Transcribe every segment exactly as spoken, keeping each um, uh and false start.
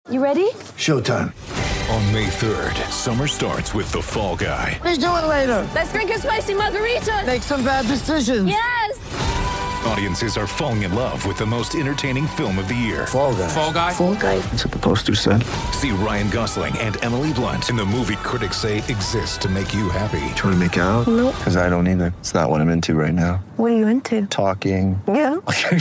You ready? Showtime. On May third, summer starts with The Fall Guy. Let's do it later. Let's drink a spicy margarita. Make some bad decisions. Yes. Audiences are falling in love with the most entertaining film of the year. Fall Guy. Fall Guy. Fall Guy. That's what the poster said. See Ryan Gosling and Emily Blunt in the movie critics say exists to make you happy. Trying to make it out? Nope. Because I don't either. It's not what I'm into right now. What are you into? Talking. Yeah.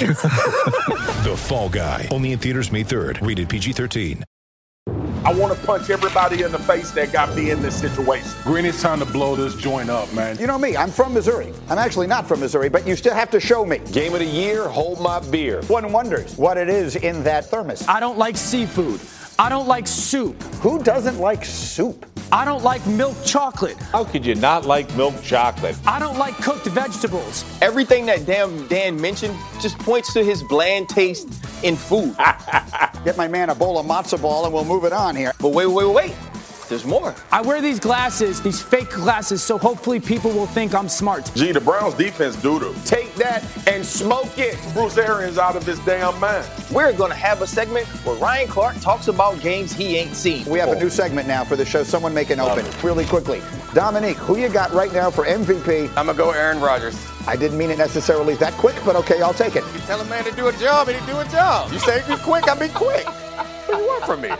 The Fall Guy. Only in theaters May third. Rated P G thirteen. I want to punch everybody in the face that got me in this situation. Green, it's time to blow this joint up, man. You know me, I'm from Missouri. I'm actually not from Missouri, but you still have to show me. Game of the year, hold my beer. One wonders what it is in that thermos. I don't like seafood. I don't like soup. Who doesn't like soup? I don't like milk chocolate. How could you not like milk chocolate? I don't like cooked vegetables. Everything that damn Dan mentioned just points to his bland taste in food. Get my man a bowl of matzo ball and we'll move it on here. But wait, wait, wait. There's more. I wear these glasses, these fake glasses, so hopefully people will think I'm smart. Gee, the Browns defense doo-doo. Take that and smoke it. Bruce Arians out of his damn mind. We're going to have a segment where Ryan Clark talks about games he ain't seen. We have a new segment now for the show. Someone make an open really quickly. Dominique, who you got right now for M V P? I'm going to go Aaron Rodgers. I didn't mean it necessarily that quick, but okay, I'll take it. You tell a man to do a job, and he do a job. You say be quick, I be quick. What do you want from me?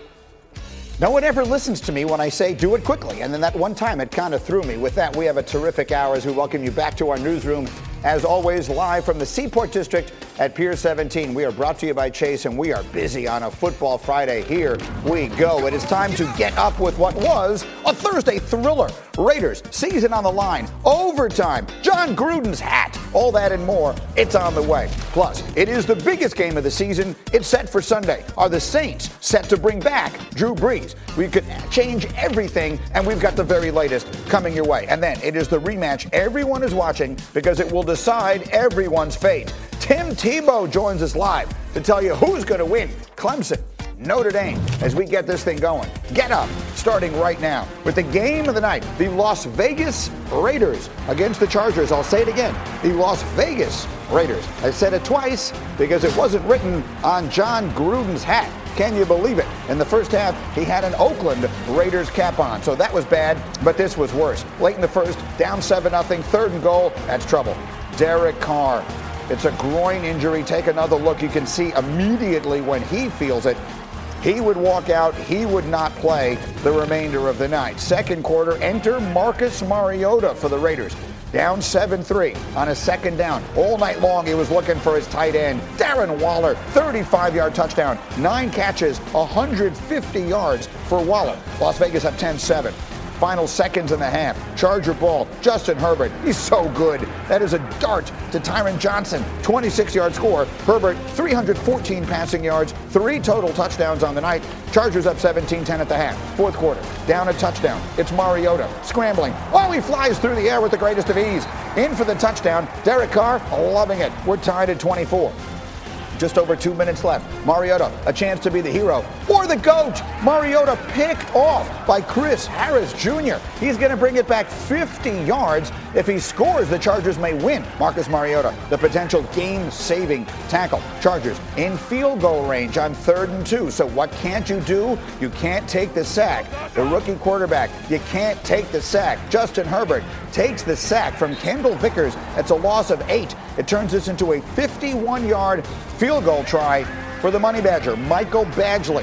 No one ever listens to me when I say do it quickly, and then that one time it kind of threw me. With that, we have a terrific hour as we welcome you back to our newsroom. As always, live from the Seaport District at Pier seventeen. We are brought to you by Chase, and we are busy on a Football Friday. Here we go. It is time to get up with what was a Thursday thriller. Raiders, season on the line, overtime, John Gruden's hat, all that and more. It's on the way. Plus, it is the biggest game of the season. It's set for Sunday. Are the Saints set to bring back Drew Brees? We could change everything, and we've got the very latest coming your way. And then it is the rematch everyone is watching because it will decide everyone's fate. Tim Tebow joins us live to tell you who's going to win. Clemson, Notre Dame, as we get this thing going. Get up, starting right now with the game of the night, the Las Vegas Raiders against the Chargers. I'll say it again, the Las Vegas Raiders. I said it twice because it wasn't written on John Gruden's hat. Can you believe it? In the first half, he had an Oakland Raiders cap on, so that was bad, but this was worse. Late in the first, down seven nothing, third and goal, that's trouble. Derek Carr. It's a groin injury. Take another look. You can see immediately when he feels it, he would walk out. He would not play the remainder of the night. Second quarter, enter Marcus Mariota for the Raiders. Down seven three on a second down. All night long, he was looking for his tight end, Darren Waller, thirty-five-yard touchdown, nine catches, one hundred fifty yards for Waller. Las Vegas up ten seven. Final seconds and a half. Charger ball. Justin Herbert. He's so good. That is a dart to Tyron Johnson. twenty-six-yard score. Herbert, three hundred fourteen passing yards, three total touchdowns on the night. Chargers up seventeen ten at the half. Fourth quarter. Down a touchdown. It's Mariota. Scrambling. Oh, he flies through the air with the greatest of ease. In for the touchdown. Derek Carr, loving it. We're tied at twenty-four. Just over two minutes left. Mariota, a chance to be the hero or the GOAT. Mariota picked off by Chris Harris Junior He's going to bring it back fifty yards. If he scores, the Chargers may win. Marcus Mariota, the potential game-saving tackle. Chargers in field goal range on third and two. So what can't you do? You can't take the sack. The rookie quarterback, you can't take the sack. Justin Herbert takes the sack from Kendall Vickers. That's a loss of eight. It turns this into a fifty-one-yard field goal try for the Money Badger, Michael Badgley.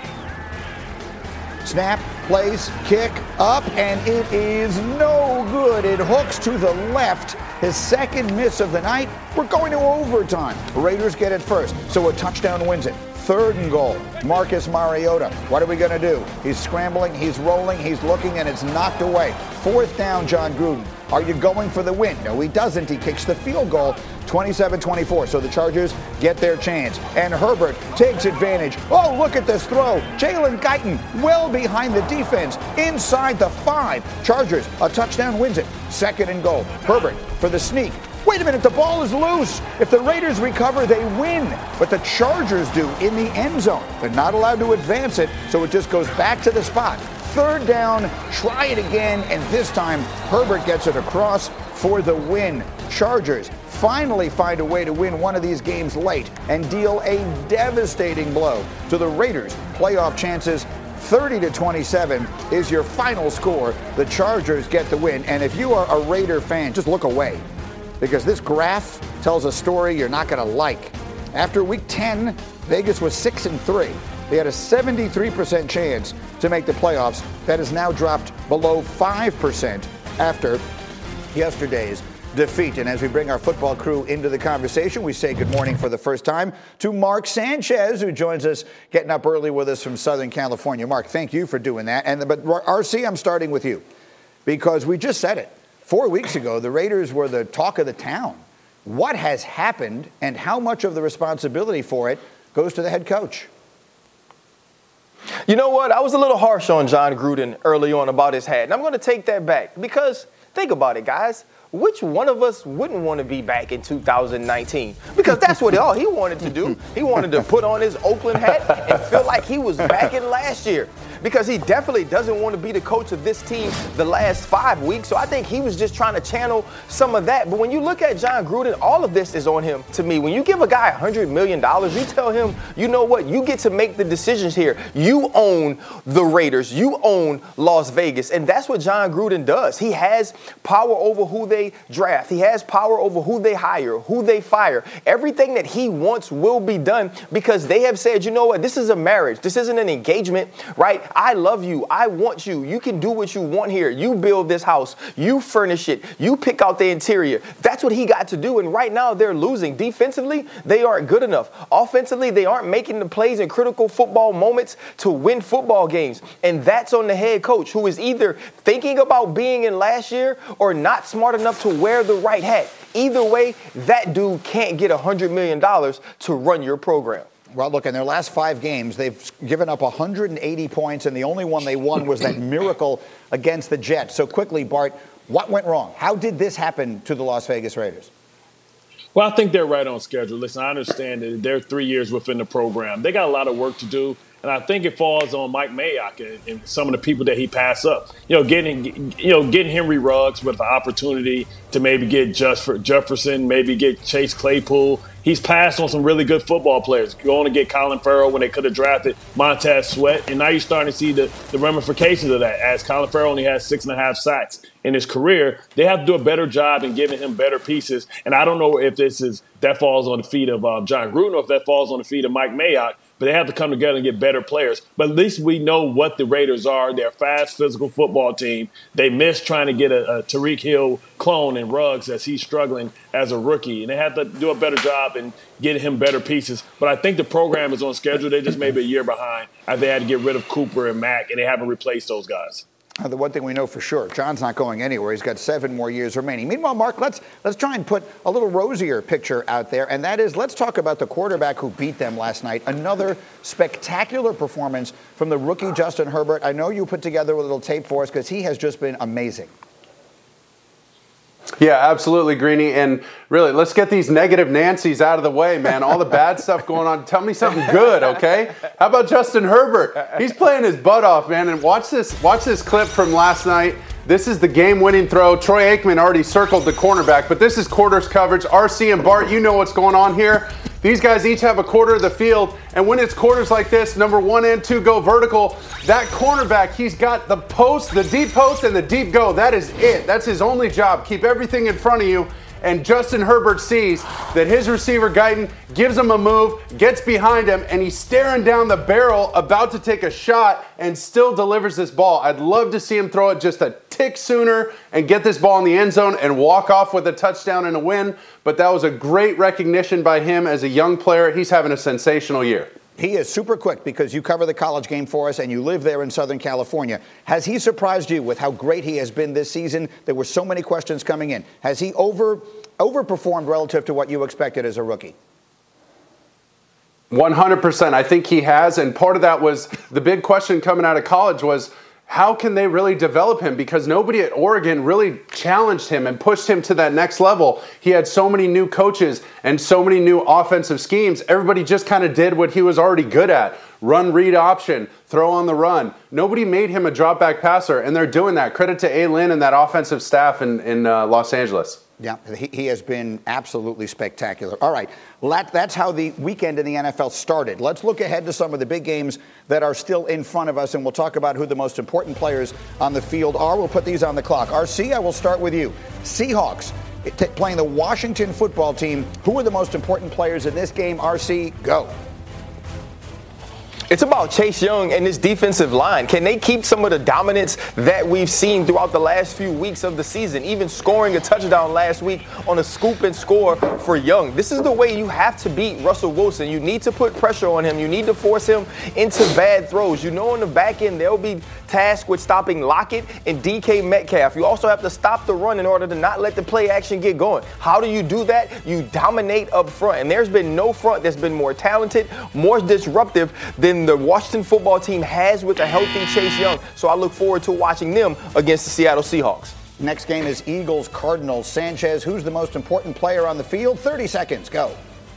Snap, plays, kick, up, and it is no good. It hooks to the left. His second miss of the night. We're going to overtime. Raiders get it first, so a touchdown wins it. Third and goal. Marcus Mariota. What are we going to do? He's scrambling, he's rolling, he's looking, and it's knocked away. Fourth down, John Gruden. Are you going for the win? No, he doesn't. He kicks the field goal, twenty-seven twenty-four. So the Chargers get their chance. And Herbert takes advantage. Oh, look at this throw. Jalen Guyton well behind the defense, inside the five. Chargers, a touchdown wins it. Second and goal. Herbert for the sneak. Wait a minute, the ball is loose. If the Raiders recover, they win. But the Chargers do in the end zone. They're not allowed to advance it, so it just goes back to the spot. Third down, try it again, and this time Herbert gets it across for the win. Chargers finally find a way to win one of these games late and deal a devastating blow to the Raiders' playoff chances. thirty to twenty-seven is your final score. The Chargers get the win. And if you are a Raider fan, just look away, because this graph tells a story you're not going to like. After week ten, Vegas was six and three. They had a seventy-three percent chance to make the playoffs. That has now dropped below five percent after yesterday's defeat. And as we bring our football crew into the conversation, we say good morning for the first time to Mark Sanchez, who joins us, getting up early with us from Southern California. Mark, thank you for doing that. And but R C, I'm starting with you, because we just said it. Four weeks ago, the Raiders were the talk of the town. What has happened, and how much of the responsibility for it goes to the head coach? You know what? I was a little harsh on Jon Gruden early on about his hat, and I'm going to take that back, because think about it, guys. Which one of us wouldn't want to be back in two thousand nineteen? Because that's what all he wanted to do. He wanted to put on his Oakland hat and feel like he was back in last year. Because he definitely doesn't want to be the coach of this team the last five weeks. So I think he was just trying to channel some of that. But when you look at Jon Gruden, all of this is on him to me. When you give a guy one hundred million dollars, you tell him, you know what, you get to make the decisions here. You own the Raiders. You own Las Vegas. And that's what Jon Gruden does. He has power over who they draft. He has power over who they hire, who they fire. Everything that he wants will be done, because they have said, you know what, this is a marriage. This isn't an engagement, right? I love you. I want you. You can do what you want here. You build this house. You furnish it. You pick out the interior. That's what he got to do. And right now they're losing. Defensively, they aren't good enough. Offensively, they aren't making the plays in critical football moments to win football games. And that's on the head coach, who is either thinking about being in last year or not smart enough to wear the right hat. Either way, that dude can't get one hundred million dollars to run your program. Well, look, in their last five games, they've given up one hundred eighty points, and the only one they won was that miracle against the Jets. So quickly, Bart, what went wrong? How did this happen to the Las Vegas Raiders? Well, I think they're right on schedule. Listen, I understand that they're three years within the program. They got a lot of work to do. And I think it falls on Mike Mayock and, and some of the people that he passed up. You know, getting you know getting Henry Ruggs with the opportunity to maybe get Jefferson, maybe get Chase Claypool. He's passed on some really good football players. Going to get Colin Farrell when they could have drafted Montez Sweat. And now you're starting to see the, the ramifications of that. As Colin Farrell only has six and a half sacks in his career, they have to do a better job in giving him better pieces. And I don't know if this is that falls on the feet of um, Jon Gruden or if that falls on the feet of Mike Mayock. But they have to come together and get better players. But at least we know what the Raiders are. They're a fast, physical football team. They missed trying to get a, a Tyreek Hill clone in Ruggs as he's struggling as a rookie. And they have to do a better job in getting him better pieces. But I think the program is on schedule. They just may be a year behind. I think they had to get rid of Cooper and Mack, and they haven't replaced those guys. Uh, the one thing we know for sure, John's not going anywhere. He's got seven more years remaining. Meanwhile, Mark, let's let's try and put a little rosier picture out there, and that is, let's talk about the quarterback who beat them last night. Another spectacular performance from the rookie Justin Herbert. I know you put together a little tape for us because he has just been amazing. Yeah, absolutely, Greeny. And really, let's get these negative Nancys out of the way, man. All the bad stuff going on. Tell me something good, okay? How about Justin Herbert? He's playing his butt off, man. And watch this, watch this clip from last night. This is the game-winning throw. Troy Aikman already circled the cornerback, but this is quarters coverage. R C and Bart, you know what's going on here. These guys each have a quarter of the field, and when it's quarters like this, number one and two go vertical, that cornerback, he's got the post, the deep post, and the deep go. That is it. That's his only job. Keep everything in front of you. And Justin Herbert sees that his receiver, Guyton, gives him a move, gets behind him, and he's staring down the barrel, about to take a shot, and still delivers this ball. I'd love to see him throw it just a tick sooner and get this ball in the end zone and walk off with a touchdown and a win. But that was a great recognition by him as a young player. He's having a sensational year. He is super quick because you cover the college game for us and you live there in Southern California. Has he surprised you with how great he has been this season? There were so many questions coming in. Has he over overperformed relative to what you expected as a rookie? one hundred percent. I think he has. And part of that was the big question coming out of college was, how can they really develop him? Because nobody at Oregon really challenged him and pushed him to that next level. He had so many new coaches and so many new offensive schemes. Everybody just kind of did what he was already good at. Run, read option, throw on the run. Nobody made him a drop back passer, and they're doing that. Credit to A. Lynn and that offensive staff in, in uh, Los Angeles. Yeah, he, he has been absolutely spectacular. All right, that, that's how the weekend in the N F L started. Let's look ahead to some of the big games that are still in front of us, and we'll talk about who the most important players on the field are. We'll put these on the clock. R C, I will start with you. Seahawks t- playing the Washington football team. Who are the most important players in this game? R C, go. It's about Chase Young and this defensive line. Can they keep some of the dominance that we've seen throughout the last few weeks of the season, even scoring a touchdown last week on a scoop and score for Young? This is the way you have to beat Russell Wilson. You need to put pressure on him. You need to force him into bad throws. You know, on the back end, they'll be tasked with stopping Lockett and D K Metcalf. You also have to stop the run in order to not let the play action get going. How do you do that? You dominate up front. And there's been no front that's been more talented, more disruptive than the Washington football team has with a healthy Chase Young. So I look forward to watching them against the Seattle Seahawks. Next game is Eagles-Cardinals. Sanchez, who's the most important player on the field? thirty seconds, go.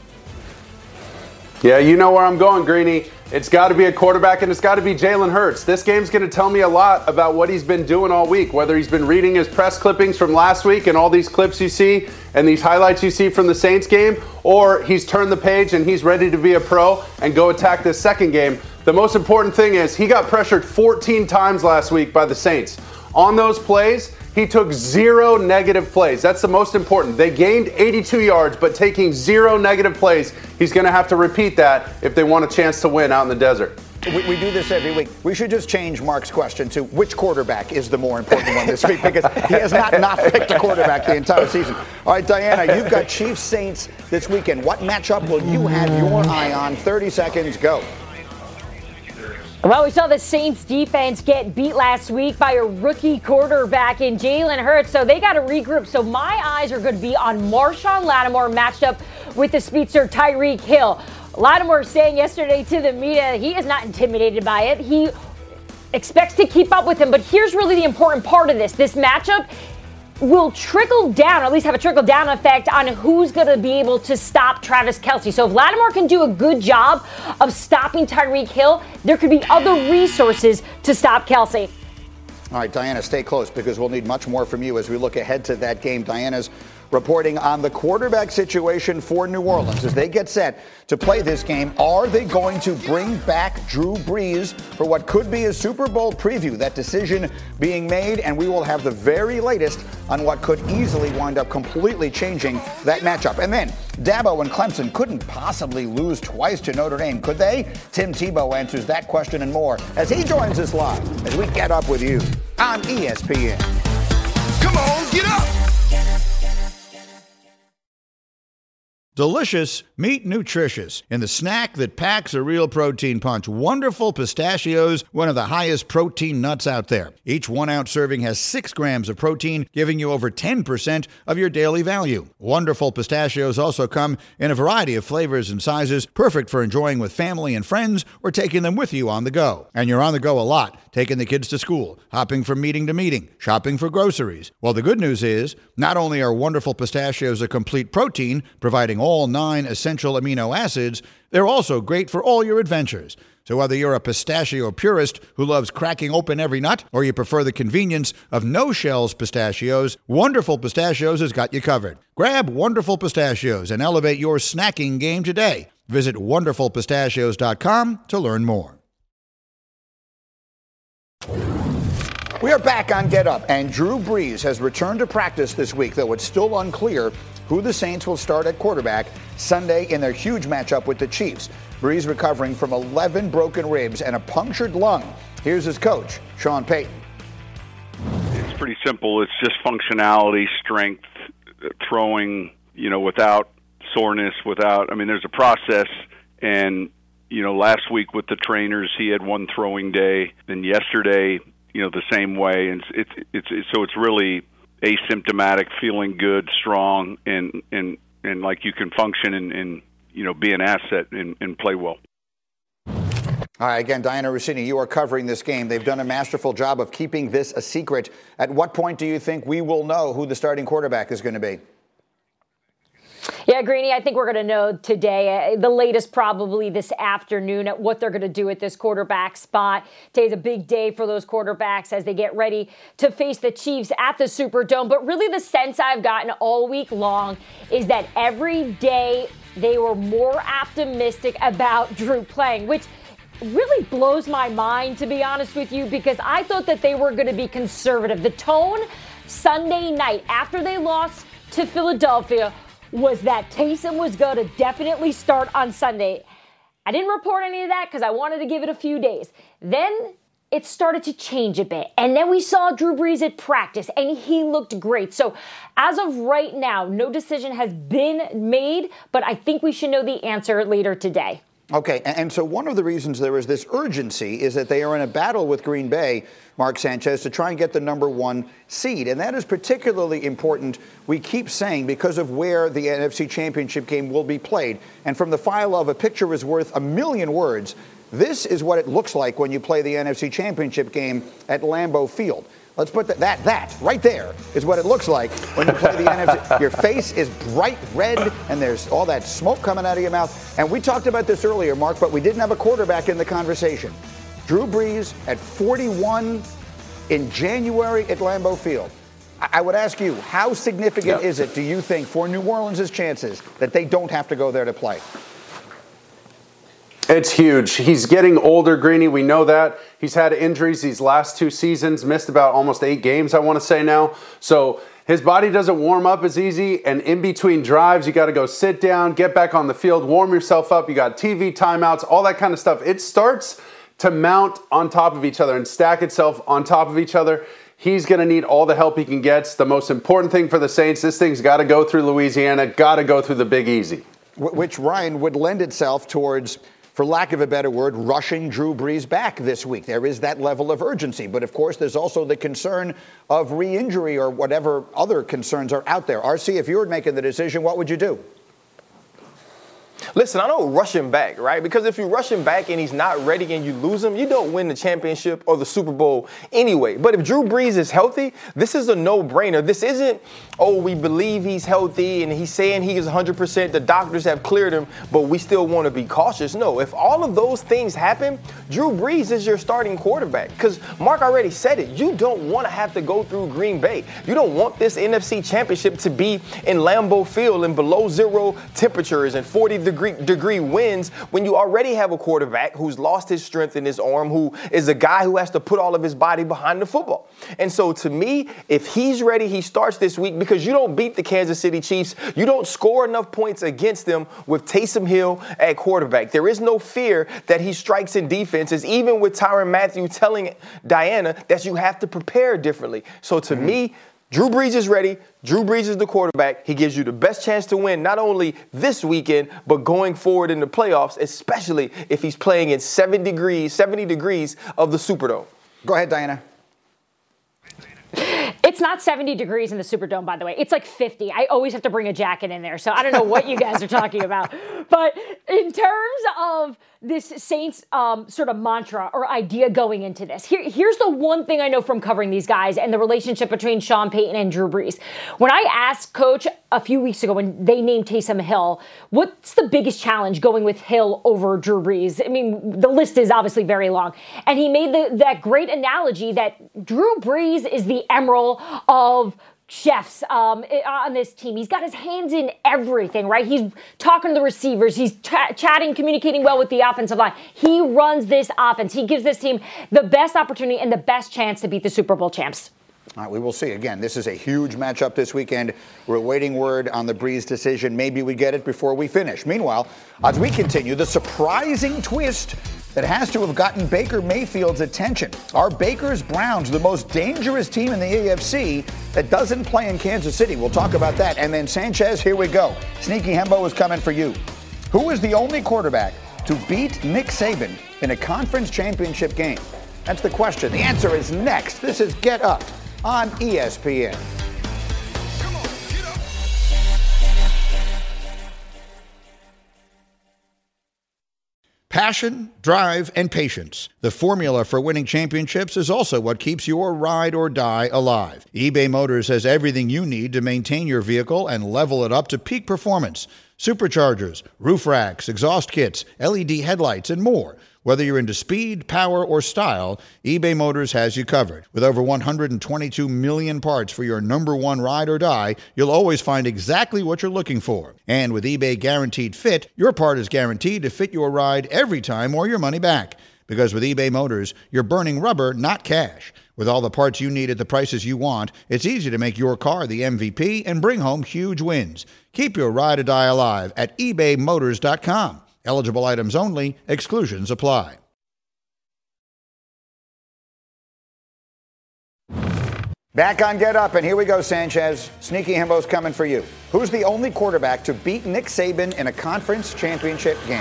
Yeah, you know where I'm going, Greeny. It's got to be a quarterback, and it's got to be Jalen Hurts. This game's going to tell me a lot about what he's been doing all week, whether he's been reading his press clippings from last week and all these clips you see and these highlights you see from the Saints game, or he's turned the page and he's ready to be a pro and go attack this second game. The most important thing is he got pressured fourteen times last week by the Saints. On those plays, he took zero negative plays. That's the most important. They gained eighty-two yards, but taking zero negative plays. He's going to have to repeat that if they want a chance to win out in the desert. We, we do this every week. We should just change Mark's question to which quarterback is the more important one this week, because he has not not picked a quarterback the entire season. All right, Diana, you've got Chiefs Saints this weekend. What matchup will you have your eye on? thirty seconds, go. Well, we saw the Saints defense get beat last week by a rookie quarterback in Jalen Hurts, so they got to regroup. So my eyes are going to be on Marshawn Lattimore matched up with the speedster Tyreek Hill. Lattimore saying yesterday to the media he is not intimidated by it. He expects to keep up with him, but here's really the important part of this. This matchup will trickle down, or at least have a trickle down effect on who's going to be able to stop Travis Kelce. So if Lattimore can do a good job of stopping Tyreek Hill, there could be other resources to stop Kelce. All right, Diana, stay close because we'll need much more from you as we look ahead to that game. Diana's reporting on the quarterback situation for New Orleans as they get set to play this game. Are they going to bring back Drew Brees for what could be a Super Bowl preview? That decision being made, and we will have the very latest on what could easily wind up completely changing that matchup. And then Dabo and Clemson couldn't possibly lose twice to Notre Dame, could they? Tim Tebow answers that question and more as he joins us live as we get up with you on E S P N. Come on, get up! Delicious, meet nutritious in the snack that packs a real protein punch. Wonderful Pistachios, one of the highest protein nuts out there. Each one-ounce serving has six grams of protein, giving you over ten percent of your daily value. Wonderful Pistachios also come in a variety of flavors and sizes, perfect for enjoying with family and friends or taking them with you on the go. And you're on the go a lot, taking the kids to school, hopping from meeting to meeting, shopping for groceries. Well, the good news is, not only are Wonderful Pistachios a complete protein, providing all nine essential amino acids, they're also great for all your adventures. So whether you're a pistachio purist who loves cracking open every nut, or you prefer the convenience of no-shells pistachios, Wonderful Pistachios has got you covered. Grab Wonderful Pistachios and elevate your snacking game today. Visit wonderful pistachios dot com to learn more. We are back on Get Up, and Drew Brees has returned to practice this week, though it's still unclear who the Saints will start at quarterback Sunday in their huge matchup with the Chiefs. Brees recovering from eleven broken ribs and a punctured lung. Here's his coach, Sean Payton. It's pretty simple. It's just functionality, strength, throwing, you know, without soreness, without, I mean, there's a process. And, you know, last week with the trainers, he had one throwing day. Then yesterday, you know, the same way. And it's, it's, it's, it's so it's really asymptomatic, feeling good, strong, and, and, and like you can function and, and you know, be an asset and, and play well. All right, again, Diana Rossini, you are covering this game. They've done a masterful job of keeping this a secret. At what point do you think we will know who the starting quarterback is going to be? Yeah, Greeny, I think we're going to know today, uh, the latest probably this afternoon, at what they're going to do at this quarterback spot. Today's a big day for those quarterbacks as they get ready to face the Chiefs at the Superdome. But really the sense I've gotten all week long is that every day they were more optimistic about Drew playing, which really blows my mind, to be honest with you, because I thought that they were going to be conservative. The tone Sunday night after they lost to Philadelphia was that Taysom was going to definitely start on Sunday. I didn't report any of that because I wanted to give it a few days. Then it started to change a bit. And then we saw Drew Brees at practice, and he looked great. So as of right now, no decision has been made, but I think we should know the answer later today. Okay, and so one of the reasons there is this urgency is that they are in a battle with Green Bay, Mark Sanchez, to try and get the number one seed. And that is particularly important, we keep saying, because of where the N F C Championship game will be played. And from the file of A Picture is Worth a Million Words, this is what it looks like when you play the N F C Championship game at Lambeau Field. Let's put that, that, that right there is what it looks like when you play the N F C. Your face is bright red, and there's all that smoke coming out of your mouth. And we talked about this earlier, Mark, but we didn't have a quarterback in the conversation. Drew Brees at forty-one in January at Lambeau Field. I, I would ask you, how significant yep. is it, do you think, for New Orleans' chances that they don't have to go there to play? It's huge. He's getting older, Greeny. We know that. He's had injuries these last two seasons, missed about almost eight games, I want to say now. So his body doesn't warm up as easy. And in between drives, you got to go sit down, get back on the field, warm yourself up. You got T V timeouts, all that kind of stuff. It starts to mount on top of each other and stack itself on top of each other. He's going to need all the help he can get. It's the most important thing for the Saints. This thing's got to go through Louisiana, got to go through the Big Easy. Which, Ryan, would lend itself towards, for lack of a better word, rushing Drew Brees back this week. There is that level of urgency. But, of course, there's also the concern of re-injury or whatever other concerns are out there. R C, if you were making the decision, what would you do? Listen, I don't rush him back, right? Because if you rush him back and he's not ready and you lose him, you don't win the championship or the Super Bowl anyway. But if Drew Brees is healthy, this is a no-brainer. This isn't, oh, we believe he's healthy and he's saying he is one hundred percent. The doctors have cleared him, but we still want to be cautious. No, if all of those things happen, Drew Brees is your starting quarterback. Because Mark already said it. You don't want to have to go through Green Bay. You don't want this N F C championship to be in Lambeau Field in below zero temperatures and forty degree degree winds when you already have a quarterback who's lost his strength in his arm, who is a guy who has to put all of his body behind the football. And so to me, if he's ready, he starts this week, because you don't beat the Kansas City Chiefs. You don't score enough points against them with Taysom Hill at quarterback. There is no fear that he strikes in defenses, even with Tyrann Mathieu telling Diana that you have to prepare differently. So to mm-hmm. me, Drew Brees is ready. Drew Brees is the quarterback. He gives you the best chance to win, not only this weekend, but going forward in the playoffs, especially if he's playing in seventy degrees, seventy degrees of the Superdome. Go ahead, Diana. It's not seventy degrees in the Superdome, by the way. It's like fifty. I always have to bring a jacket in there, so I don't know what you guys are talking about. But in terms of this Saints um, sort of mantra or idea going into this, here, here's the one thing I know from covering these guys and the relationship between Sean Payton and Drew Brees. When I asked Coach a few weeks ago when they named Taysom Hill, what's the biggest challenge going with Hill over Drew Brees? I mean, the list is obviously very long. And he made the, that great analogy that Drew Brees is the emerald of chefs um, on this team. He's got his hands in everything, right? He's talking to the receivers. He's ch- chatting, communicating well with the offensive line. He runs this offense. He gives this team the best opportunity and the best chance to beat the Super Bowl champs. All right, we will see. Again, this is a huge matchup this weekend. We're awaiting word on the Brees decision. Maybe we get it before we finish. Meanwhile, as we continue, the surprising twist that has to have gotten Baker Mayfield's attention. Are Baker's Browns the most dangerous team in the A F C that doesn't play in Kansas City? We'll talk about that. And then Sanchez, here we go. Sneaky Hembo is coming for you. Who is the only quarterback to beat Nick Saban in a conference championship game? That's the question. The answer is next. This is Get Up on E S P N. Pack passion, drive, and patience. The formula for winning championships is also what keeps your ride or die alive. eBay Motors has everything you need to maintain your vehicle and level it up to peak performance. Superchargers, roof racks, exhaust kits, L E D headlights, and more. Whether you're into speed, power, or style, eBay Motors has you covered. With over one hundred twenty-two million parts for your number one ride or die, you'll always find exactly what you're looking for. And with eBay Guaranteed Fit, your part is guaranteed to fit your ride every time or your money back. Because with eBay Motors, you're burning rubber, not cash. With all the parts you need at the prices you want, it's easy to make your car the M V P and bring home huge wins. Keep your ride or die alive at ebay motors dot com. Eligible items only. Exclusions apply. Back on Get Up, and here we go, Sanchez. Sneaky Himbo's coming for you. Who's the only quarterback to beat Nick Saban in a conference championship game?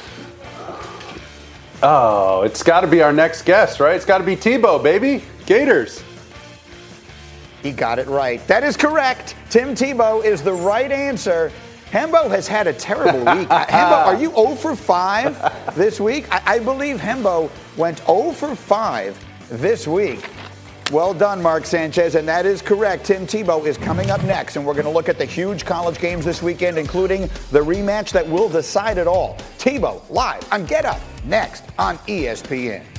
Oh, it's got to be our next guest, right? It's got to be Tebow, baby. Gators. He got it right. That is correct. Tim Tebow is the right answer. Hembo has had a terrible week. Hembo, are you zero for five this week? I, I believe Hembo went zero for five this week. Well done, Mark Sanchez, and that is correct. Tim Tebow is coming up next, and we're going to look at the huge college games this weekend, including the rematch that will decide it all. Tebow, live on Get Up, next on E S P N.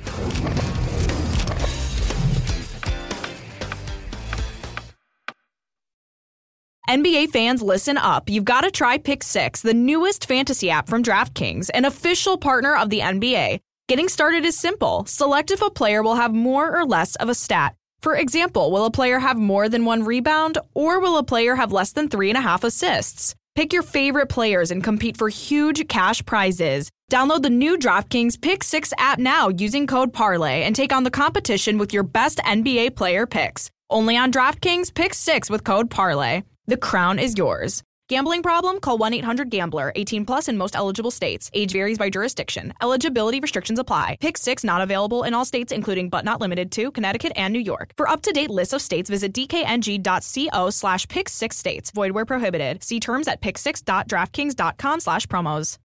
N B A fans, listen up. You've got to try Pick Six, the newest fantasy app from DraftKings, an official partner of the N B A. Getting started is simple. Select if a player will have more or less of a stat. For example, will a player have more than one rebound, or will a player have less than three and a half assists? Pick your favorite players and compete for huge cash prizes. Download the new DraftKings Pick Six app now using code Parlay and take on the competition with your best N B A player picks. Only on DraftKings Pick Six with code Parlay. The crown is yours. Gambling problem? Call one eight hundred gambler. eighteen plus in most eligible states. Age varies by jurisdiction. Eligibility restrictions apply. Pick Six not available in all states, including but not limited to Connecticut and New York. For up-to-date lists of states, visit dkng.co slash pick six states. Void where prohibited. See terms at pick six dot draftkings dot com slash promos.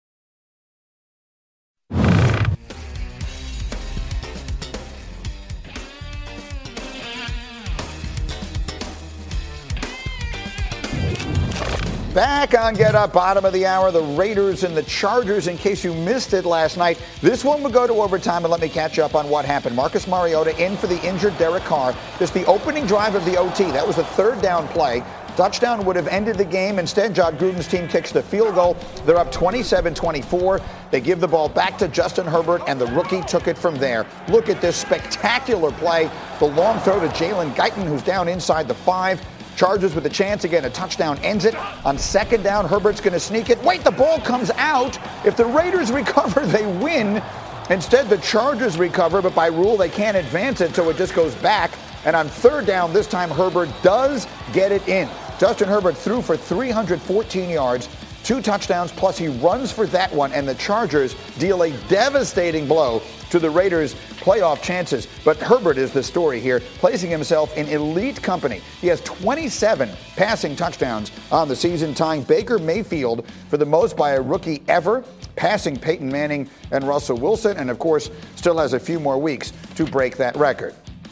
Back on Get Up, bottom of the hour, the Raiders and the Chargers. In case you missed it last night, this one would go to overtime, and let me catch you up on what happened. Marcus Mariota in for the injured Derek Carr. Just the opening drive of the O T. That was a third down play. Touchdown would have ended the game. Instead, John Gruden's team kicks the field goal. They're up twenty-seven twenty-four. They give the ball back to Justin Herbert, and the rookie took it from there. Look at this spectacular play. The long throw to Jalen Guyton, who's down inside the five. Chargers with a chance again. A touchdown ends it. On second down, Herbert's going to sneak it. Wait, the ball comes out. If the Raiders recover, they win. Instead, the Chargers recover, but by rule, they can't advance it, so it just goes back. And on third down, this time, Herbert does get it in. Justin Herbert threw for three hundred fourteen yards, two touchdowns, plus he runs for that one, and the Chargers deal a devastating blow to the Raiders' playoff chances. But Herbert is the story here, placing himself in elite company. He has twenty-seven passing touchdowns on the season, tying Baker Mayfield for the most by a rookie ever, passing Peyton Manning and Russell Wilson, and of course, still has a few more weeks to break that record.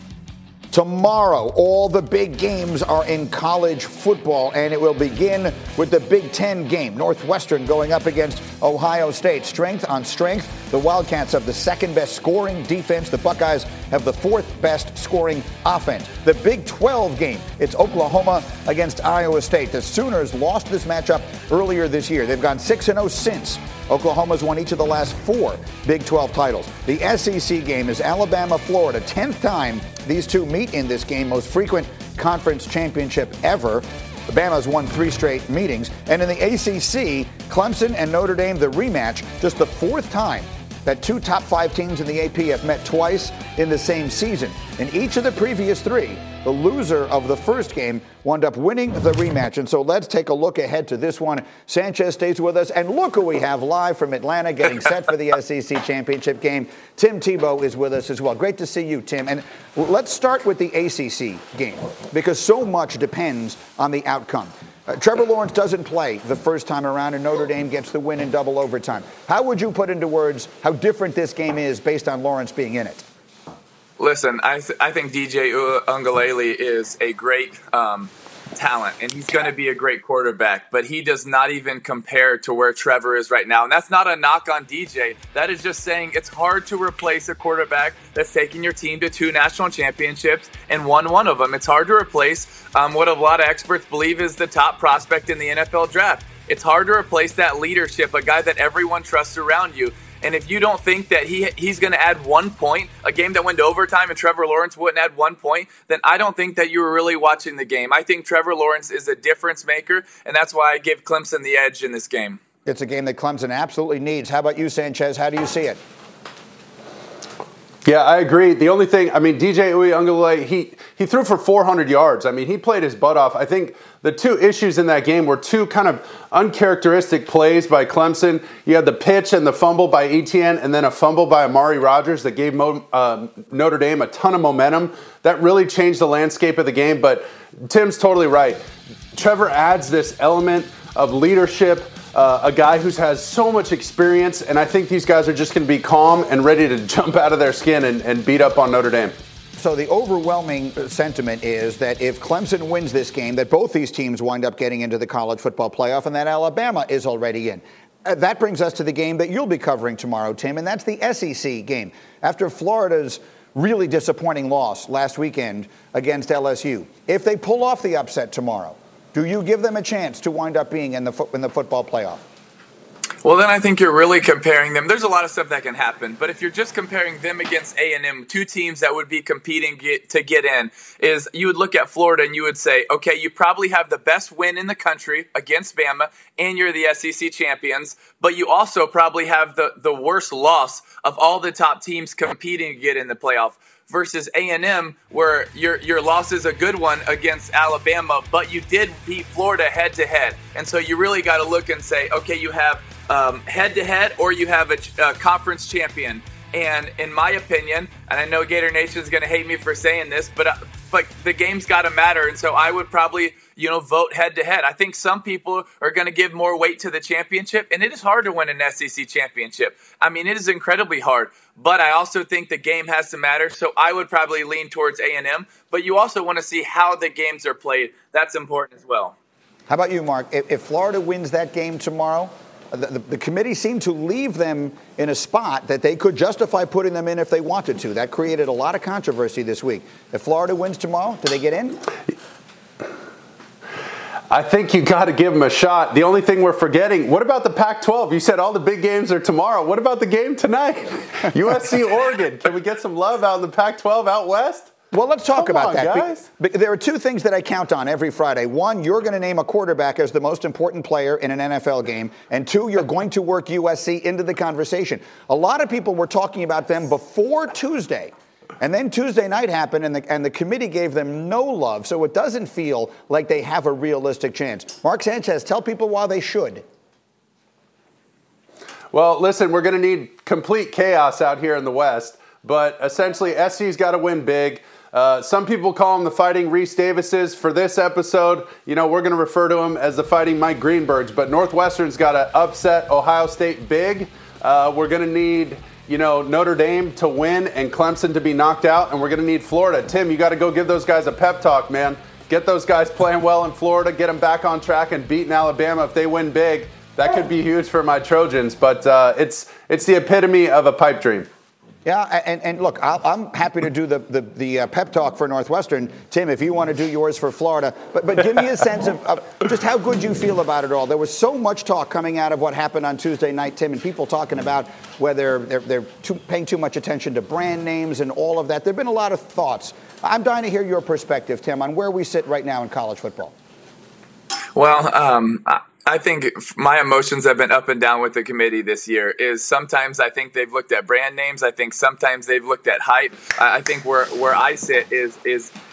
Tomorrow, all the big games are in college football, and it will begin with the Big Ten game. Northwestern going up against Ohio State. Strength on strength. The Wildcats have the second best scoring defense. The Buckeyes have the fourth best scoring offense. The Big twelve game, it's Oklahoma against Iowa State. The Sooners lost this matchup earlier this year. They've gone six and oh since. Oklahoma's won each of the last four Big twelve titles. The S E C game is Alabama-Florida. tenth time these two meet in this game, most frequent conference championship ever. Bama's won three straight meetings. And in the A C C, Clemson and Notre Dame, the rematch, just the fourth time that two top five teams in the A P have met twice in the same season. In each of the previous three, the loser of the first game wound up winning the rematch. And so let's take a look ahead to this one. Sanchez stays with us. And look who we have live from Atlanta getting set for the S E C championship game. Tim Tebow is with us as well. Great to see you, Tim. And let's start with the A C C game because so much depends on the outcome. Uh, Trevor Lawrence doesn't play the first time around, and Notre Dame gets the win in double overtime. How would you put into words how different this game is based on Lawrence being in it? Listen, I, th- I think D J Uiagalelei is a great um, talent, and he's going to be a great quarterback, but he does not even compare to where Trevor is right now. And that's not a knock on D J. That is just saying it's hard to replace a quarterback that's taken your team to two national championships and won one of them. It's hard to replace um, what a lot of experts believe is the top prospect in the N F L draft. It's hard to replace that leadership, a guy that everyone trusts around you. And if you don't think that he he's going to add one point, a game that went to overtime and Trevor Lawrence wouldn't add one point, then I don't think that you were really watching the game. I think Trevor Lawrence is a difference maker, and that's why I give Clemson the edge in this game. It's a game that Clemson absolutely needs. How about you, Sanchez? How do you see it? Yeah, I agree. The only thing, I mean, D J Uiagalelei, he he threw for four hundred yards. I mean, he played his butt off. I think the two issues in that game were two kind of uncharacteristic plays by Clemson. You had the pitch and the fumble by Etienne, and then a fumble by Amari Rodgers that gave Mo, uh, Notre Dame a ton of momentum. That really changed the landscape of the game, but Tim's totally right. Trevor adds this element of leadership, Uh, a guy who has so much experience, and I think these guys are just going to be calm and ready to jump out of their skin and, and beat up on Notre Dame. So the overwhelming sentiment is that if Clemson wins this game, that both these teams wind up getting into the college football playoff, and that Alabama is already in. Uh, that brings us to the game that you'll be covering tomorrow, Tim, and that's the S E C game. After Florida's really disappointing loss last weekend against L S U, if they pull off the upset tomorrow, do you give them a chance to wind up being in the fo- in the football playoff? Well, then I think you're really comparing them. There's a lot of stuff that can happen, but if you're just comparing them against A and M, two teams that would be competing get, to get in, is you would look at Florida and you would say, okay, you probably have the best win in the country against Bama, and you're the S E C champions, but you also probably have the, the worst loss of all the top teams competing to get in the playoff. Versus A and M, where your your loss is a good one against Alabama, but you did beat Florida head-to-head. And so you really got to look and say, okay, you have um, head-to-head or you have a, a conference champion. And in my opinion, and I know Gator Nation is going to hate me for saying this, but uh, but the game's got to matter. And so I would probably, you know, vote head-to-head. I think some people are going to give more weight to the championship, and it is hard to win an S E C championship. I mean, it is incredibly hard. But I also think the game has to matter, so I would probably lean towards A and M. But you also want to see how the games are played. That's important as well. How about you, Mark? If, if Florida wins that game tomorrow, the, the, the committee seemed to leave them in a spot that they could justify putting them in if they wanted to. That created a lot of controversy this week. If Florida wins tomorrow, do they get in? I think you got to give them a shot. The only thing we're forgetting, what about the Pac twelve? You said all the big games are tomorrow. What about the game tonight? U S C Oregon. Can we get some love out in the Pac twelve out west? Well, let's talk Come about on, that. Guys. Be- be- there are two things that I count on every Friday. One, you're going to name a quarterback as the most important player in an N F L game. And two, you're going to work U S C into the conversation. A lot of people were talking about them before Tuesday. And then Tuesday night happened, and the, and the committee gave them no love. So it doesn't feel like they have a realistic chance. Mark Sanchez, tell people why they should. Well, listen, we're going to need complete chaos out here in the West. But essentially, S C's got to win big. Uh, some people call them the Fighting Reese Davises. For this episode, you know, we're going to refer to them as the Fighting Mike Greenbergs. But Northwestern's got to upset Ohio State big. Uh, we're going to need, you know, Notre Dame to win and Clemson to be knocked out. And we're going to need Florida. Tim, you got to go give those guys a pep talk, man. Get those guys playing well in Florida. Get them back on track and beating Alabama if they win big. That could be huge for my Trojans. But uh, it's it's the epitome of a pipe dream. Yeah, and, and look, I'll, I'm happy to do the the, the uh, pep talk for Northwestern. Tim, if you want to do yours for Florida. But but give me a sense of, of just how good you feel about it all. There was so much talk coming out of what happened on Tuesday night, Tim, and people talking about whether they're, they're too, paying too much attention to brand names and all of that. There have been a lot of thoughts. I'm dying to hear your perspective, Tim, on where we sit right now in college football. Well, um, I- I think my emotions have been up and down with the committee this year. Is sometimes I think they've looked at brand names. I think sometimes they've looked at hype. I think where where I sit is is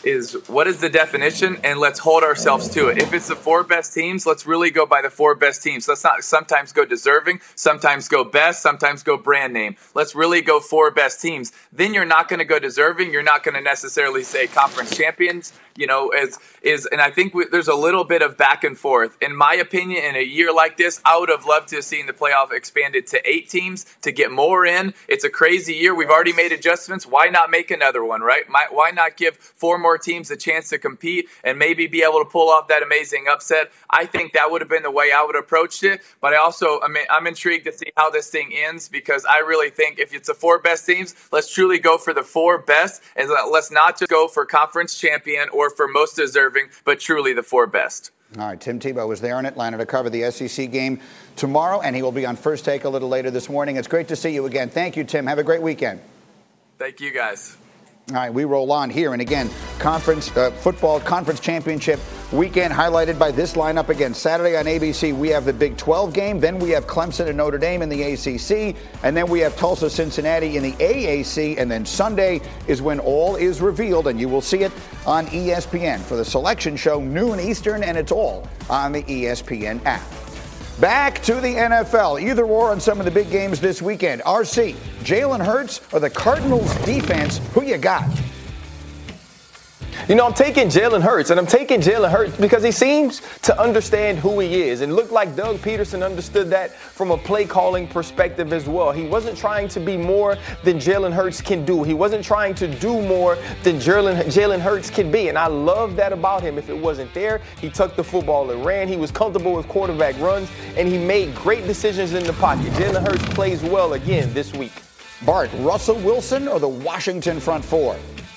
is what is the definition, and let's hold ourselves to it. If it's the four best teams, let's really go by the four best teams. Let's not sometimes go deserving, sometimes go best, sometimes go brand name. Let's really go four best teams. Then you're not going to go deserving. You're not going to necessarily say conference champions. You know, is is, and I think we, there's a little bit of back and forth. In my opinion, in a year like this, I would have loved to have seen the playoff expanded to eight teams to get more in. It's a crazy year. We've already made adjustments. Why not make another one, right? Why not give four more teams a chance to compete and maybe be able to pull off that amazing upset? I think that would have been the way I would have approached it. But I also, I mean, I'm intrigued to see how this thing ends, because I really think if it's the four best teams, let's truly go for the four best, and let's not just go for conference champion or for most deserving, but truly the four best. All right, Tim Tebow was there in Atlanta to cover the S E C game tomorrow, and he will be on First Take a little later this morning. It's great to see you again. Thank you, Tim. Have a great weekend. Thank you, guys. All right, we roll on here. And again, conference uh, football conference championship weekend highlighted by this lineup. Again, Saturday on A B C, we have the Big twelve game. Then we have Clemson and Notre Dame in the A C C. And then we have Tulsa, Cincinnati in the A A C. And then Sunday is when all is revealed, and you will see it on E S P N for the selection show, noon Eastern, and it's all on the E S P N app. Back to the N F L. Either or on some of the big games this weekend. R C, Jalen Hurts or the Cardinals defense? Who you got? You know, I'm taking Jalen Hurts, and I'm taking Jalen Hurts because he seems to understand who he is. And looked like Doug Peterson understood that from a play calling perspective as well. He wasn't trying to be more than Jalen Hurts can do. He wasn't trying to do more than Jalen Jalen Hurts can be. And I love that about him. If it wasn't there, he tucked the football and ran. He was comfortable with quarterback runs, and he made great decisions in the pocket. Jalen Hurts plays well again this week. Bart, Russell Wilson or the Washington front four?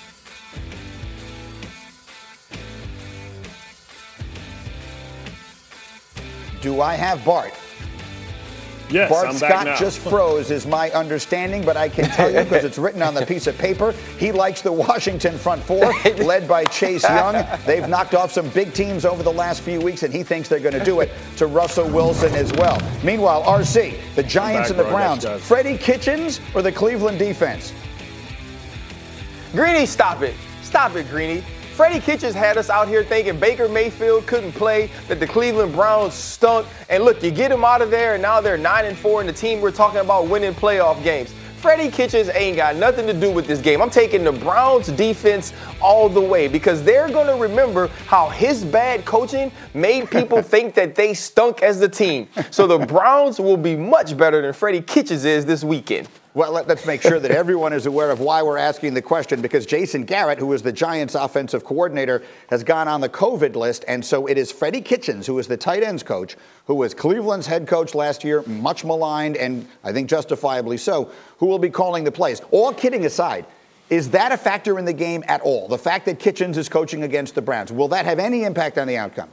Do I have Bart? Yes, Bart I'm Scott back now. just froze is my understanding, but I can tell you because it's written on the piece of paper, he likes the Washington front four, led by Chase Young. They've knocked off some big teams over the last few weeks, and he thinks they're going to do it to Russell Wilson as well. Meanwhile, R C, the Giants back, and the bro. Browns, Freddie Kitchens or the Cleveland defense? Greeny, stop it. Stop it, Greeny. Freddie Kitchens had us out here thinking Baker Mayfield couldn't play, that the Cleveland Browns stunk. And look, you get him out of there, and now they're nine and four, and the team we're talking about winning playoff games. Freddie Kitchens ain't got nothing to do with this game. I'm taking the Browns defense all the way because they're going to remember how his bad coaching made people think that they stunk as the team. So the Browns will be much better than Freddie Kitchens is this weekend. Well, let, let's make sure that everyone is aware of why we're asking the question, because Jason Garrett, who is the Giants offensive coordinator, has gone on the COVID list. And so it is Freddie Kitchens, who is the tight ends coach, who was Cleveland's head coach last year, much maligned, and I think justifiably so, who will be calling the plays. All kidding aside, is that a factor in the game at all? The fact that Kitchens is coaching against the Browns, will that have any impact on the outcome?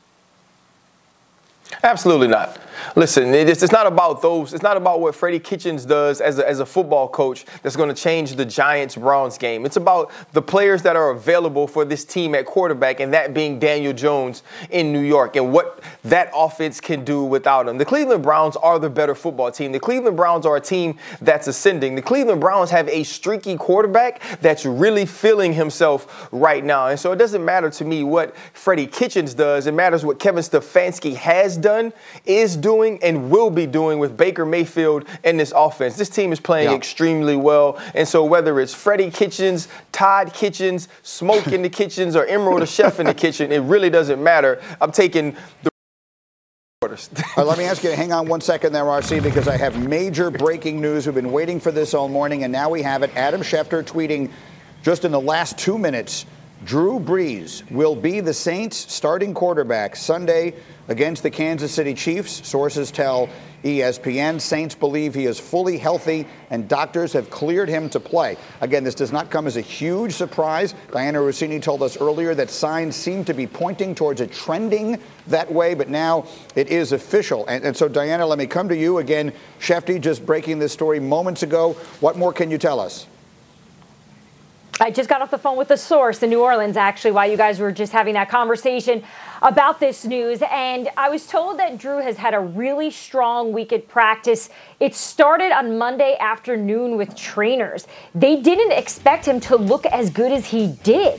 Absolutely not. Listen, it's, it's not about those. It's not about what Freddie Kitchens does as a, as a football coach that's going to change the Giants-Browns game. It's about the players that are available for this team at quarterback, and that being Daniel Jones in New York, and what that offense can do without him. The Cleveland Browns are the better football team. The Cleveland Browns are a team that's ascending. The Cleveland Browns have a streaky quarterback that's really feeling himself right now. And so it doesn't matter to me what Freddie Kitchens does. It matters what Kevin Stefanski has done, is doing, and will be doing with Baker Mayfield and this offense. This team is playing yeah. extremely well. And so whether it's Freddie Kitchens, Todd Kitchens, Smoke in the Kitchens, or Emerald the Chef in the kitchen, it really doesn't matter. I'm taking the orders. Right, let me ask you to hang on one second there, R C, because I have major breaking news. We've been waiting for this all morning, and now we have it. Adam Schefter tweeting just in the last two minutes, Drew Brees will be the Saints' starting quarterback Sunday against the Kansas City Chiefs. Sources tell E S P N. Saints believe he is fully healthy, and doctors have cleared him to play. Again, this does not come as a huge surprise. Diana Rossini told us earlier that signs seem to be pointing towards it trending that way, but now it is official. And, and so, Diana, let me come to you again. Shefty just breaking this story moments ago. What more can you tell us? I just got off the phone with a source in New Orleans, actually, while you guys were just having that conversation about this news. And I was told that Drew has had a really strong week at practice. It started on Monday afternoon with trainers. They didn't expect him to look as good as he did.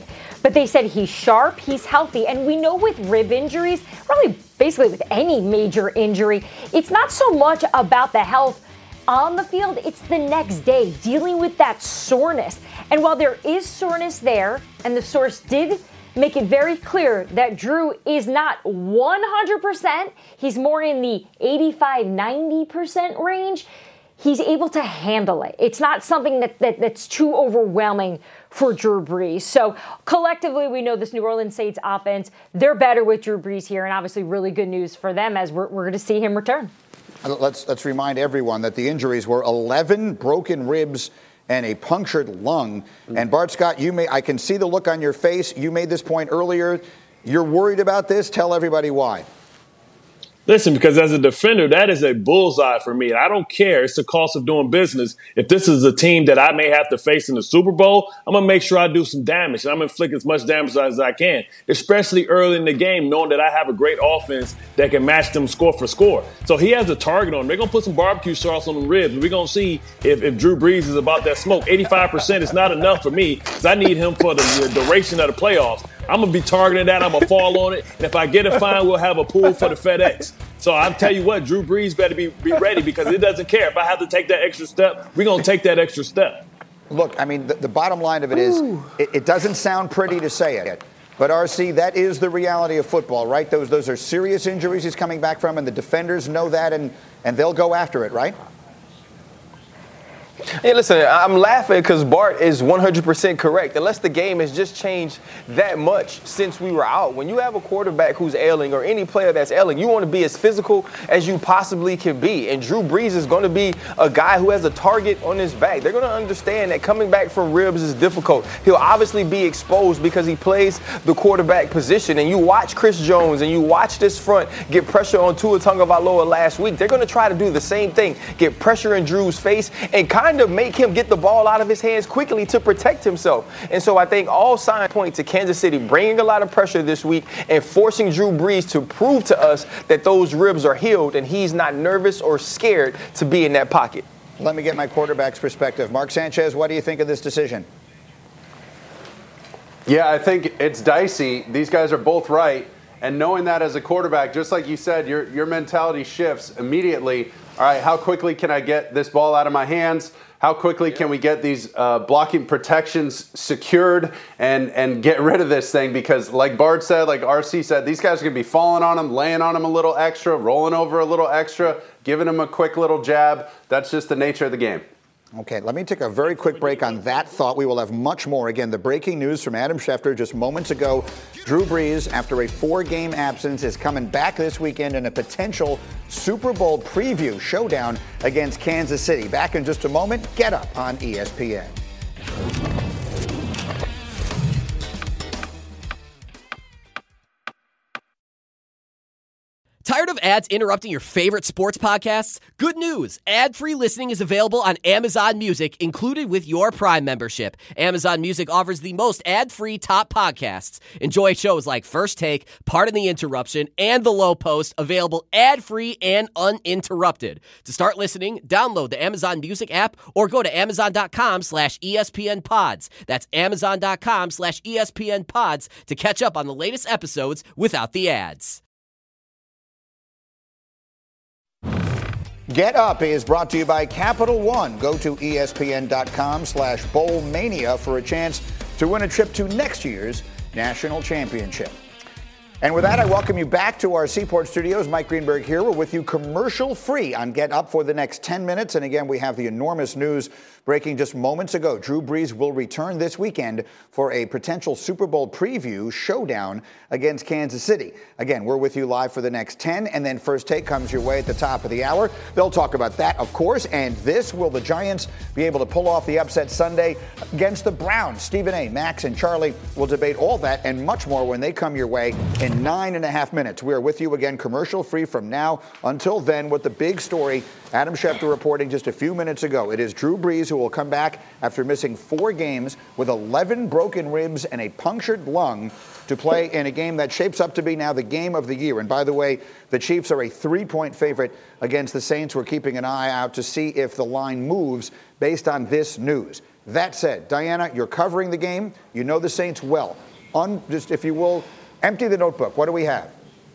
but they said he's sharp, he's healthy. And we know with rib injuries, really basically with any major injury, it's not so much about the health on the field, it's the next day, dealing with that soreness. And while there is soreness there, and the source did make it very clear that Drew is not one hundred percent, he's more in the eighty-five, ninety percent range, he's able to handle it. It's not something that, that that's too overwhelming for Drew Brees. So collectively, we know this New Orleans Saints offense, they're better with Drew Brees here, and obviously really good news for them as we're, we're going to see him return. Let's, let's remind everyone that the injuries were eleven broken ribs and a punctured lung. And Bart Scott, you may I can see the look on your face. You made this point earlier. You're worried about this. Tell everybody why. Listen, because as a defender, that is a bullseye for me. I don't care. It's the cost of doing business. If this is a team that I may have to face in the Super Bowl, I'm going to make sure I do some damage. I'm going to inflict as much damage as I can, especially early in the game, knowing that I have a great offense that can match them score for score. So he has a target on him. They're going to put some barbecue sauce on the ribs, and we're going to see if, if Drew Brees is about that smoke. eighty-five percent is not enough for me because I need him for the, the duration of the playoffs. I'm going to be targeting that. I'm going to fall on it. And if I get it fine, we'll have a pool for the FedEx. So I'll tell you what, Drew Brees better be, be ready because it doesn't care. If I have to take that extra step, we're going to take that extra step. Look, I mean, the, the bottom line of it is it, it doesn't sound pretty to say it. But, R C, that is the reality of football, right? Those those are serious injuries he's coming back from, and the defenders know that, and, and they'll go after it, right? Hey, listen, I'm laughing because Bart is one hundred percent correct. Unless the game has just changed that much since we were out. When you have a quarterback who's ailing or any player that's ailing, you want to be as physical as you possibly can be. And Drew Brees is going to be a guy who has a target on his back. They're going to understand that coming back from ribs is difficult. He'll obviously be exposed because he plays the quarterback position. And you watch Chris Jones and you watch this front get pressure on Tua Tagovailoa last week. They're going to try to do the same thing, get pressure in Drew's face and kind of make him get the ball out of his hands quickly to protect himself. And so I think all signs point to Kansas City bringing a lot of pressure this week and forcing Drew Brees to prove to us that those ribs are healed and he's not nervous or scared to be in that pocket. Let me get my quarterback's perspective. Mark Sanchez, what do you think of this decision? Yeah, I think it's dicey. These guys are both right. And knowing that as a quarterback, just like you said, your your mentality shifts immediately. All right, how quickly can I get this ball out of my hands? How quickly can we get these uh, blocking protections secured and, and get rid of this thing? Because like Bart said, like R C said, these guys are going to be falling on him, laying on him a little extra, rolling over a little extra, giving him a quick little jab. That's just the nature of the game. Okay, let me take a very quick break on that thought. We will have much more. Again, the breaking news from Adam Schefter just moments ago. Drew Brees, after a four-game absence, is coming back this weekend in a potential Super Bowl preview showdown against Kansas City. Back in just a moment. Get Up on E S P N. Tired of ads interrupting your favorite sports podcasts? Good news! Ad-free listening is available on Amazon Music, included with your Prime membership. Amazon Music offers the most ad-free top podcasts. Enjoy shows like First Take, Pardon the Interruption, and The Low Post, available ad-free and uninterrupted. To start listening, download the Amazon Music app or go to amazon.com slash ESPN pods. That's amazon.com slash ESPN pods to catch up on the latest episodes without the ads. Get Up is brought to you by Capital One. Go to espn.com slash bowlmania for a chance to win a trip to next year's national championship. And with that, I welcome you back to our Seaport studios. Mike Greenberg here. We're with you commercial-free on Get Up for the next ten minutes. And again, we have the enormous news breaking just moments ago. Drew Brees will return this weekend for a potential Super Bowl preview showdown against Kansas City. Again, we're with you live for the next ten, and then First Take comes your way at the top of the hour. They'll talk about that, of course, and this. Will the Giants be able to pull off the upset Sunday against the Browns? Stephen A., Max, and Charlie will debate all that and much more when they come your way in nine and a half minutes. We are with you again commercial-free from now until then with the big story. Adam Schefter reporting just a few minutes ago. It is Drew Brees who will come back after missing four games with eleven broken ribs and a punctured lung to play in a game that shapes up to be now the game of the year. And by the way, the Chiefs are a three-point favorite against the Saints. We're keeping an eye out to see if the line moves based on this news. That said, Diana, you're covering the game. You know the Saints well. un, just if you will, empty the notebook. What do we have?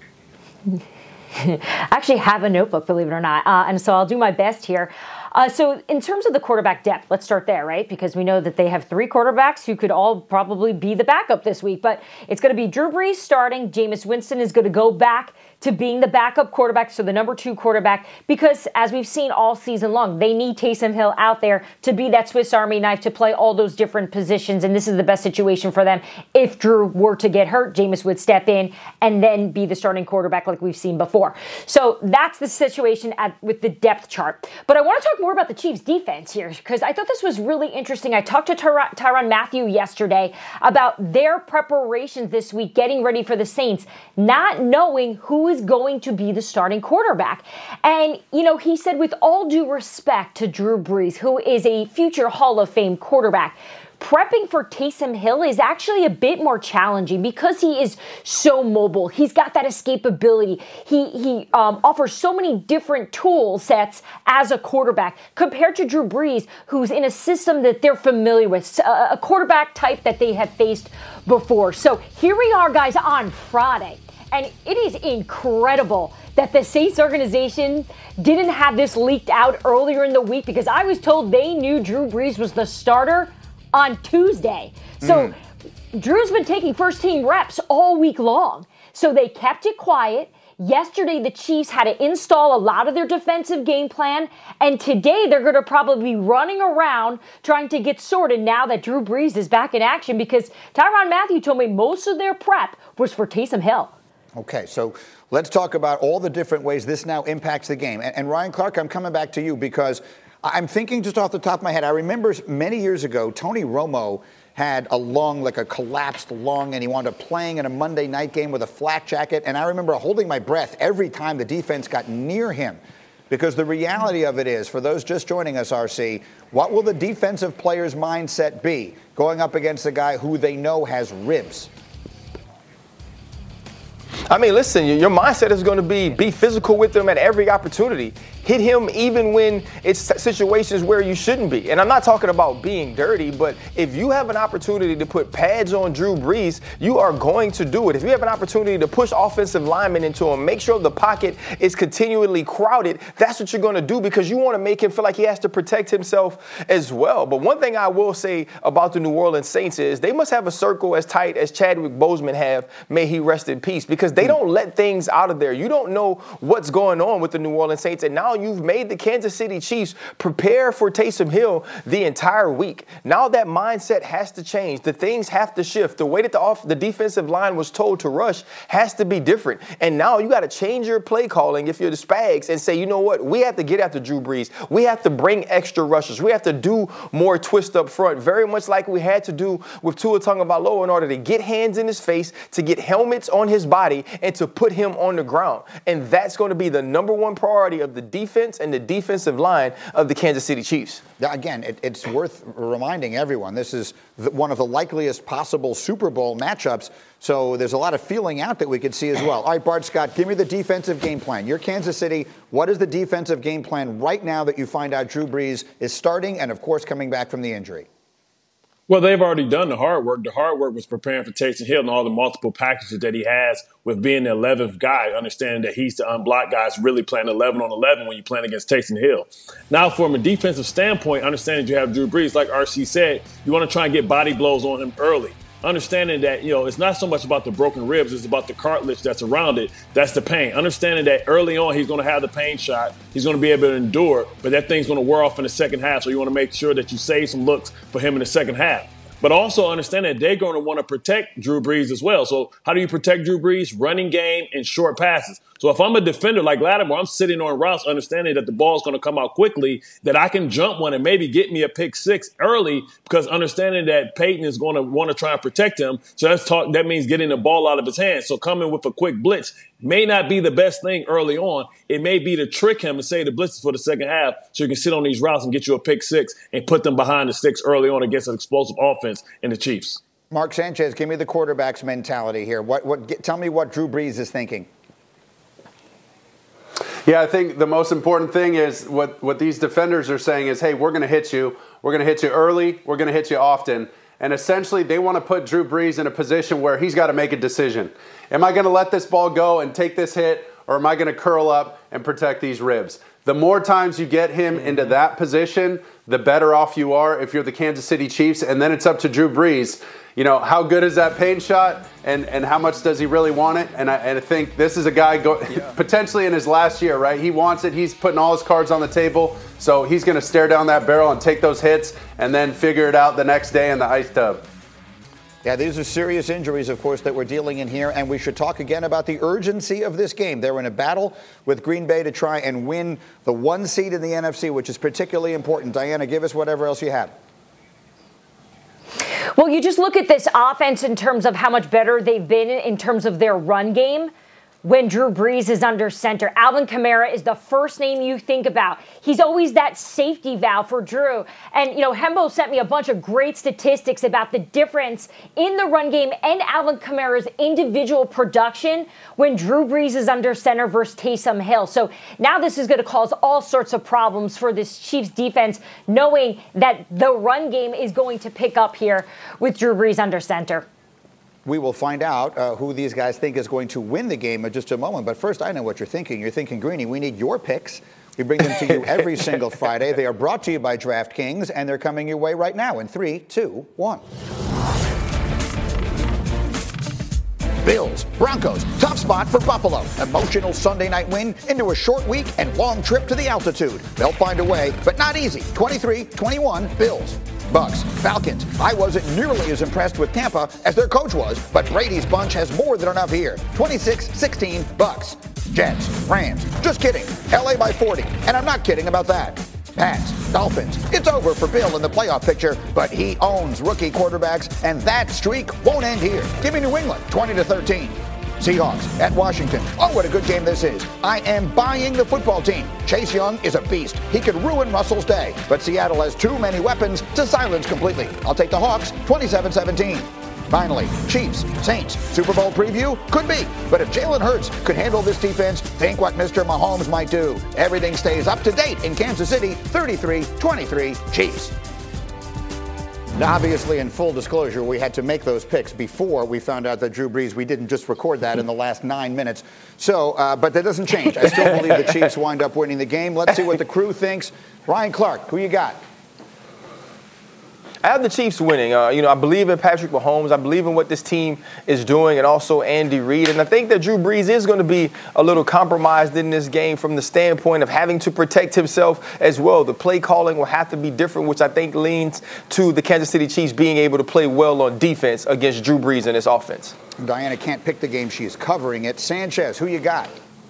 I actually have a notebook, believe it or not, uh, and so I'll do my best here. Uh, so in terms of the quarterback depth, let's start there, right? Because we know that they have three quarterbacks who could all probably be the backup this week. But it's going to be Drew Brees starting. Jameis Winston is going to go back to being the backup quarterback, so the number two quarterback, because as we've seen all season long, they need Taysom Hill out there to be that Swiss Army knife to play all those different positions, and this is the best situation for them. If Drew were to get hurt, Jameis would step in and then be the starting quarterback like we've seen before. So that's the situation at, with the depth chart. But I want to talk more about the Chiefs' defense here, because I thought this was really interesting. I talked to Tyr- Tyrann Mathieu yesterday about their preparations this week, getting ready for the Saints, not knowing who is going to be the starting quarterback. And, you know, he said, with all due respect to Drew Brees, who is a future Hall of Fame quarterback, prepping for Taysom Hill is actually a bit more challenging because he is so mobile. He's got that escapability. He he um, offers so many different tool sets as a quarterback compared to Drew Brees, who's in a system that they're familiar with, a, a quarterback type that they have faced before. So here we are, guys, on Friday. And it is incredible that the Saints organization didn't have this leaked out earlier in the week, because I was told they knew Drew Brees was the starter on Tuesday. So mm. Drew's been taking first team reps all week long. So they kept it quiet. Yesterday, the Chiefs had to install a lot of their defensive game plan. And today, they're going to probably be running around trying to get sorted now that Drew Brees is back in action, because Tyrann Mathieu told me most of their prep was for Taysom Hill. Okay, so let's talk about all the different ways this now impacts the game. And, and Ryan Clark, I'm coming back to you, because I'm thinking just off the top of my head, I remember many years ago, Tony Romo had a lung, like a collapsed lung, and he wound up playing in a Monday night game with a flak jacket. And I remember holding my breath every time the defense got near him, because the reality of it is, for those just joining us, R C, what will the defensive player's mindset be going up against a guy who they know has ribs? I mean, listen, your mindset is going to be be physical with him at every opportunity. Hit him even when it's situations where you shouldn't be. And I'm not talking about being dirty, but if you have an opportunity to put pads on Drew Brees, you are going to do it. If you have an opportunity to push offensive linemen into him, make sure the pocket is continually crowded, that's what you're going to do, because you want to make him feel like he has to protect himself as well. But one thing I will say about the New Orleans Saints is they must have a circle as tight as Chadwick Boseman have, may he rest in peace, because they don't let things out of there. You don't know what's going on with the New Orleans Saints, and now you've made the Kansas City Chiefs prepare for Taysom Hill the entire week. Now that mindset has to change. The things have to shift. The way that the off, the defensive line was told to rush has to be different. And now you got to change your play calling if you're the Spags and say, you know what, we have to get after Drew Brees. We have to bring extra rushers. We have to do more twist up front, very much like we had to do with Tua Tagovailoa in order to get hands in his face, to get helmets on his body, and to put him on the ground. And that's going to be the number one priority of the defense and the defensive line of the Kansas City Chiefs. Again, it, it's worth reminding everyone, this is the, one of the likeliest possible Super Bowl matchups, so there's a lot of feeling out that we could see as well. All right, Bart Scott, give me the defensive game plan. You're Kansas City. What is the defensive game plan right now that you find out Drew Brees is starting and, of course, coming back from the injury? Well, they've already done the hard work. The hard work was preparing for Taysom Hill and all the multiple packages that he has with being the eleventh guy, understanding that he's the unblocked guy, really playing eleven on eleven when you're playing against Taysom Hill. Now, from a defensive standpoint, understanding you have Drew Brees, like R C said, you want to try and get body blows on him early. Understanding that, you know, it's not so much about the broken ribs, it's about the cartilage that's around it. That's the pain. Understanding that early on he's going to have the pain shot. He's going to be able to endure, but that thing's going to wear off in the second half. So you want to make sure that you save some looks for him in the second half. But also understand that they're going to want to protect Drew Brees as well. So how do you protect Drew Brees? Running game and short passes. So if I'm a defender like Lattimore, I'm sitting on routes understanding that the ball's going to come out quickly, that I can jump one and maybe get me a pick six early, because understanding that Peyton is going to want to try and protect him. So that's talk, that means getting the ball out of his hands. So coming with a quick blitz may not be the best thing early on. It may be to trick him and say the blitz is for the second half so you can sit on these routes and get you a pick six and put them behind the sticks early on against an explosive offense in the Chiefs. Mark Sanchez, give me the quarterback's mentality here. What? What? Get, tell me what Drew Brees is thinking. Yeah, I think the most important thing is what, what these defenders are saying is, hey, we're going to hit you. We're going to hit you early. We're going to hit you often. and essentially they want to put Drew Brees in a position where he's got to make a decision. Am I going to let this ball go and take this hit, or am I going to curl up and protect these ribs? The more times you get him into that position, the better off you are if you're the Kansas City Chiefs. And then it's up to Drew Brees. You know, how good is that pain shot, and, and how much does he really want it? And I, and I think this is a guy go, yeah. potentially in his last year, right? He wants it. He's putting all his cards on the table. So he's going to stare down that barrel and take those hits and then figure it out the next day in the ice tub. Yeah, these are serious injuries, of course, that we're dealing in here, and we should talk again about the urgency of this game. They're in a battle with Green Bay to try and win the one seed in the N F C, which is particularly important. Diana, give us whatever else you have. Well, you just look at this offense in terms of how much better they've been in terms of their run game. When Drew Brees is under center, Alvin Kamara is the first name you think about. He's always that safety valve for Drew. And, you know, Hembo sent me a bunch of great statistics about the difference in the run game and Alvin Kamara's individual production when Drew Brees is under center versus Taysom Hill. So now this is going to cause all sorts of problems for this Chiefs defense, knowing that the run game is going to pick up here with Drew Brees under center. We will find out uh, who these guys think is going to win the game in just a moment. But first, I know what you're thinking. You're thinking, Greeny, we need your picks. We bring them to you every single Friday. They are brought to you by DraftKings, and they're coming your way right now in three, two, one. Bills, Broncos, tough spot for Buffalo. Emotional Sunday night win into a short week and long trip to the altitude. They'll find a way, but not easy. twenty-three twenty-one, Bills. Bucks, Falcons. I wasn't nearly as impressed with Tampa as their coach was, but Brady's bunch has more than enough here. twenty-six sixteen, Bucks. Jets, Rams. Just kidding. L A by forty. And I'm not kidding about that. Pats, Dolphins. It's over for Bill in the playoff picture, but he owns rookie quarterbacks, and that streak won't end here. Give me New England, twenty to thirteen. Seahawks at Washington. Oh, what a good game this is. I am buying the football team. Chase Young is a beast. He could ruin Russell's day, but Seattle has too many weapons to silence completely. I'll take the Hawks, twenty-seven seventeen. Finally, Chiefs, Saints, Super Bowl preview? Could be. But if Jalen Hurts could handle this defense, think what Mister Mahomes might do. Everything stays up to date in Kansas City, thirty-three twenty-three, Chiefs. Now, obviously, in full disclosure, we had to make those picks before we found out that Drew Brees, we didn't just record that in the last nine minutes. So, uh, but that doesn't change. I still believe the Chiefs wind up winning the game. Let's see what the crew thinks. Ryan Clark, who you got? I have the Chiefs winning. Uh, you know, I believe in Patrick Mahomes. I believe in what this team is doing, and also Andy Reid. And I think that Drew Brees is going to be a little compromised in this game from the standpoint of having to protect himself as well. The play calling will have to be different, which I think leans to the Kansas City Chiefs being able to play well on defense against Drew Brees and his offense. Diana can't pick the game. She is covering it. Sanchez, who you got?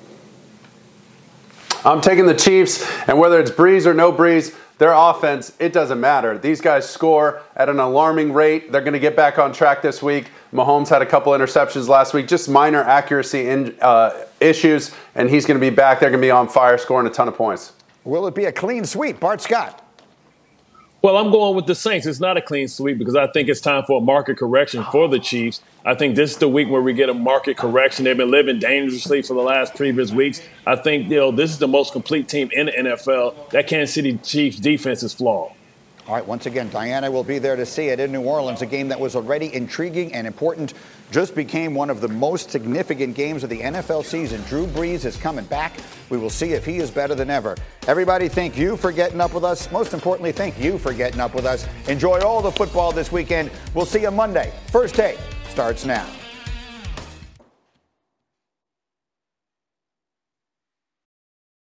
I'm taking the Chiefs, and whether it's Brees or no Brees, their offense, it doesn't matter. These guys score at an alarming rate. They're going to get back on track this week. Mahomes had a couple interceptions last week, just minor accuracy in, uh, issues, and he's going to be back. They're going to be on fire, scoring a ton of points. Will it be a clean sweep? Bart Scott. Well, I'm going with the Saints. It's not a clean sweep because I think it's time for a market correction for the Chiefs. I think this is the week where we get a market correction. They've been living dangerously for the last previous weeks. I think, you know, this is the most complete team in the N F L. That Kansas City Chiefs defense is flawed. All right, once again, Diana will be there to see it in New Orleans. A game that was already intriguing and important just became one of the most significant games of the N F L season. Drew Brees is coming back. We will see if he is better than ever. Everybody, thank you for getting up with us. Most importantly, thank you for getting up with us. Enjoy all the football this weekend. We'll see you Monday. First Take starts now.